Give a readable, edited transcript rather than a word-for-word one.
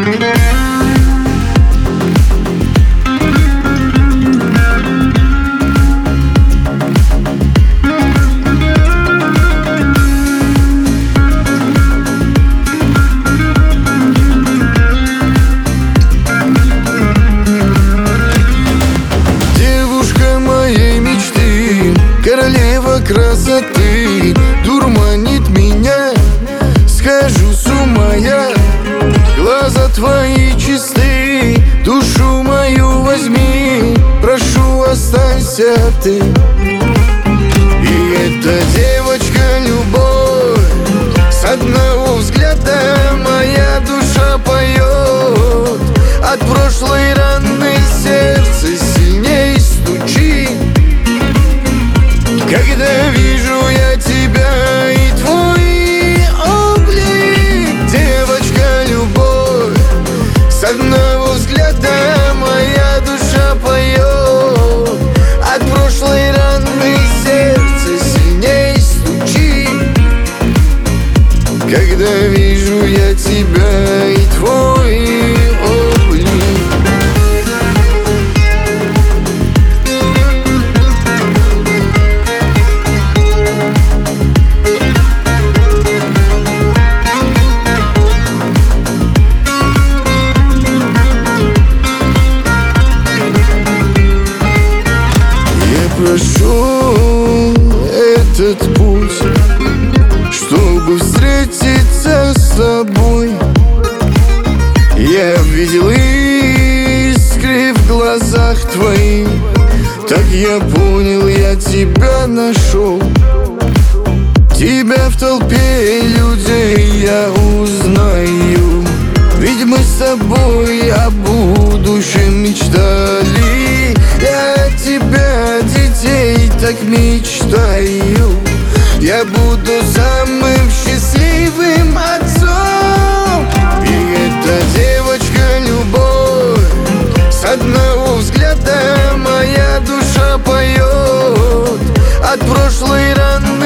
Королева красоты дурманит меня, схожу с ума я. Глаза твои чисты, душу мою возьми, прошу, останься ты. И эта девочка любовь, с одного взгляда моя душа поет. От прошлой раны сердце сильней стучит, когда вижу я тебя и твой облик. Девочка любовь, с одного взгляда моя душа поет. От прошлой раны сердце сильней стучит, когда вижу я тебя и твой облик. Прошел этот путь, чтобы встретиться с тобой. Я видел искры в глазах твоих, так я понял, я тебя нашел. Тебя в толпе людей я узнаю, ведь мы с тобой о будущем мечтали. Я от тебя детей так мечтаю, я буду самым счастливым отцом. И эта девочка любовь, с одного взгляда моя душа поет. От прошлой раны